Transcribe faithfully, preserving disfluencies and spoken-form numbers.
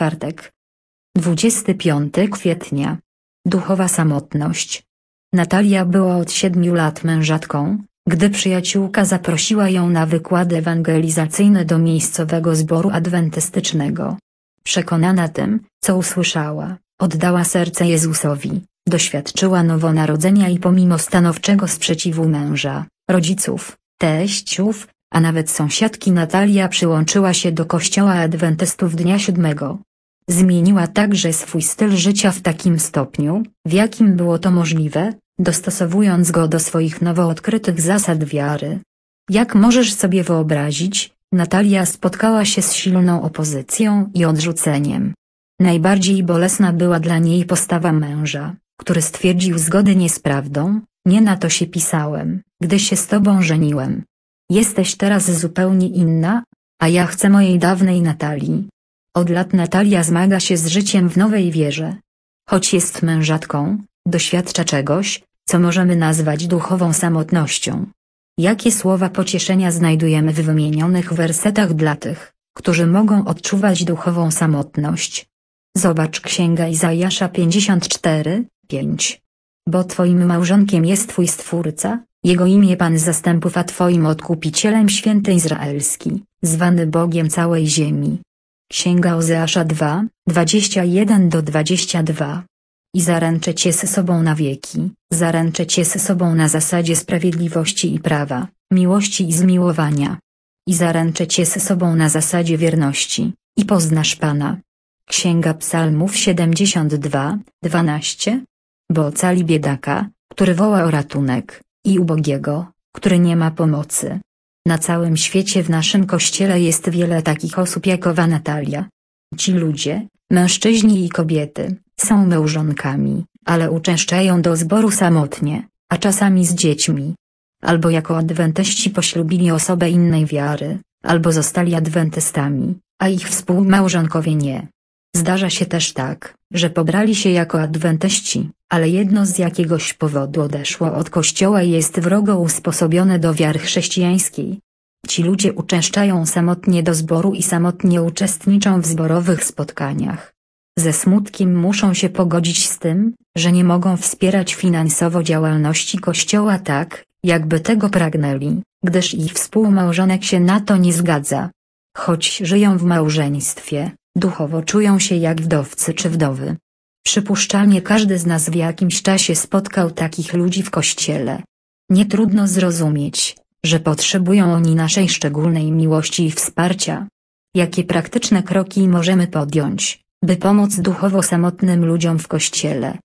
czwartek. dwudziestego piątego kwietnia. Duchowa samotność. Natalia była od siedmiu lat mężatką, gdy przyjaciółka zaprosiła ją na wykłady ewangelizacyjne do miejscowego zboru adwentystycznego. Przekonana tym, co usłyszała, oddała serce Jezusowi, doświadczyła nowonarodzenia i pomimo stanowczego sprzeciwu męża, rodziców, teściów, a nawet sąsiadki Natalia przyłączyła się do kościoła adwentystów dnia siódmego. Zmieniła także swój styl życia w takim stopniu, w jakim było to możliwe, dostosowując go do swoich nowo odkrytych zasad wiary. Jak możesz sobie wyobrazić, Natalia spotkała się z silną opozycją i odrzuceniem. Najbardziej bolesna była dla niej postawa męża, który stwierdził zgodnie z prawdą: nie na to się pisałem, gdy się z tobą żeniłem. Jesteś teraz zupełnie inna, a ja chcę mojej dawnej Natalii. Od lat Natalia zmaga się z życiem w nowej wierze. Choć jest mężatką, doświadcza czegoś, co możemy nazwać duchową samotnością. Jakie słowa pocieszenia znajdujemy w wymienionych wersetach dla tych, którzy mogą odczuwać duchową samotność? Zobacz Księga Izajasza pięćdziesiąt cztery, pięć. Bo twoim małżonkiem jest twój Stwórca, jego imię Pan zastępów, a twoim odkupicielem Święty Izraelski, zwany Bogiem całej ziemi. Księga Ozeasza dwa, dwadzieścia jeden do dwudziestego drugiego. I zaręczę cię z sobą na wieki, zaręczę cię z sobą na zasadzie sprawiedliwości i prawa, miłości i zmiłowania. I zaręczę cię z sobą na zasadzie wierności, i poznasz Pana. Księga Psalmów siedemdziesiąt dwa, dwanaście. Bo ocali biedaka, który woła o ratunek, i ubogiego, który nie ma pomocy. Na całym świecie w naszym kościele jest wiele takich osób jak owa Natalia. Ci ludzie, mężczyźni i kobiety, są małżonkami, ale uczęszczają do zboru samotnie, a czasami z dziećmi. Albo jako adwentyści poślubili osobę innej wiary, albo zostali adwentystami, a ich współmałżonkowie nie. Zdarza się też tak, że pobrali się jako adwentyści, ale jedno z jakiegoś powodu odeszło od kościoła i jest wrogo usposobione do wiary chrześcijańskiej. Ci ludzie uczęszczają samotnie do zboru i samotnie uczestniczą w zborowych spotkaniach. Ze smutkiem muszą się pogodzić z tym, że nie mogą wspierać finansowo działalności kościoła tak, jakby tego pragnęli, gdyż ich współmałżonek się na to nie zgadza. Choć żyją w małżeństwie, duchowo czują się jak wdowcy czy wdowy. Przypuszczalnie każdy z nas w jakimś czasie spotkał takich ludzi w kościele. Nie trudno zrozumieć, że potrzebują oni naszej szczególnej miłości i wsparcia. Jakie praktyczne kroki możemy podjąć, by pomóc duchowo samotnym ludziom w kościele?